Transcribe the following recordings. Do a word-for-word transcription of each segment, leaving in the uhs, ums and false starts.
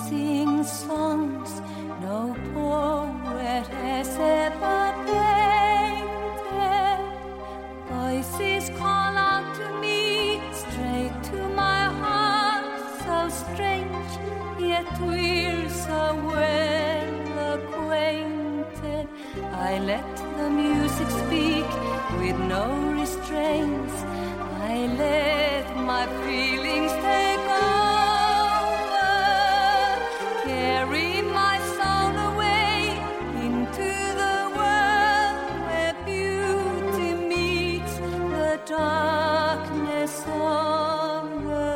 sing songs no poet has ever painted. Voices call out to me, straight to my heart, so strange, yet we're so well acquainted. I let the music speak with no restraints. I let my feelings take over, carry my soul away into the world where beauty meets the darkness of the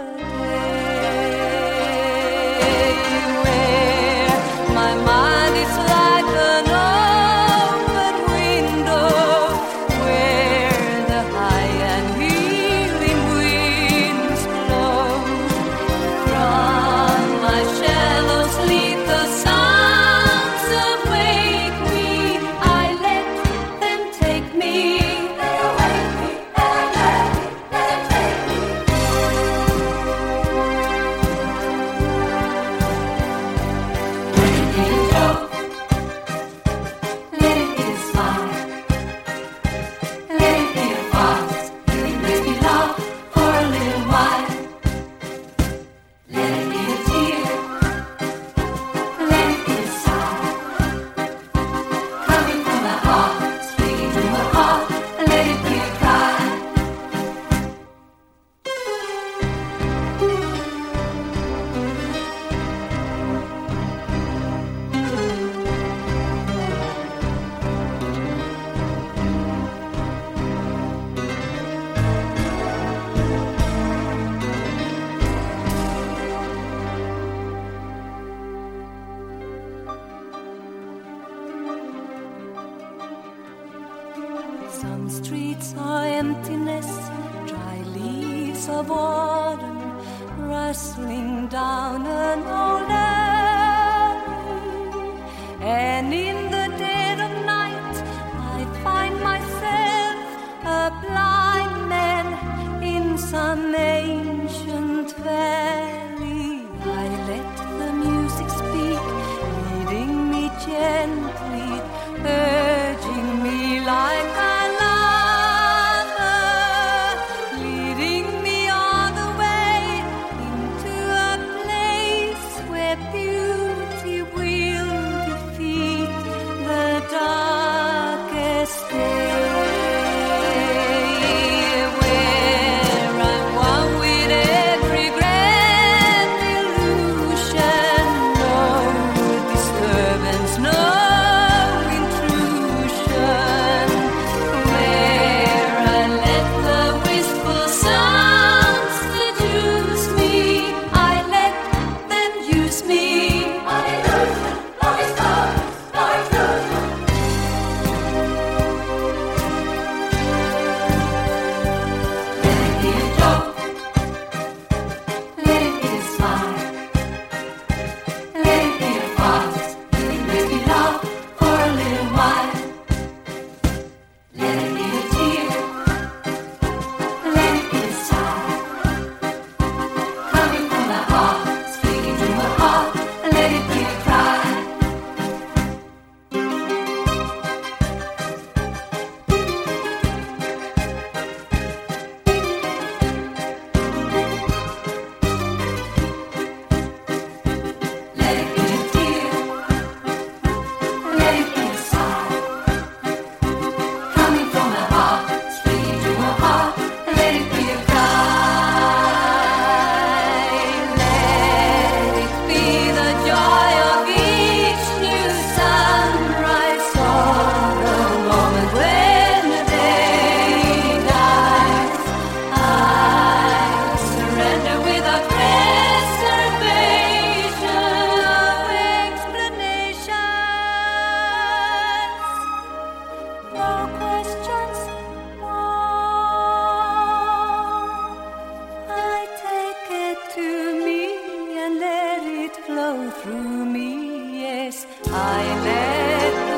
day, where my mind is like an open window, where the high and healing winds blow. From my shallows lead the sounds awake me. I let them take me. They awake me, they let me, they take me. Let it be a joke, let it be a smile, let it be a farce, let it make me laugh for a little while. Let it be a tear, let it be a sigh, coming from my heart, speaking to my heart. Let it be a cry. Some streets are emptiness, dry leaves of autumn rustling down an old alley. And in the dead of night, I find myself a blind man in some ancient valley. I let the music speak, leading me gently, urging me like a lover, leading me all the way into a place where beauty will defeat the darkest day, where I'm one with every grand illusion, no disturbance, no intrusion, where I let the wistful sounds seduce me. I let them use me. No illusion, no disturbance, no intrusion. Let it be a joke, let it be a smile, let it be a farce, let it make me laugh for a little while. Let it be a tear, let it be a sigh, coming from my heart, speaking to my heart. Let it be a cry. Let it be a tear, let it be a sigh, coming from my heart, speaking to my heart. Let it be a cry. Let it be the joy of each new sunrise, or the moment when the day dies. I surrender without reservation of explanations. No questions, no. I take it to me and let it flow through me. Yes, I let the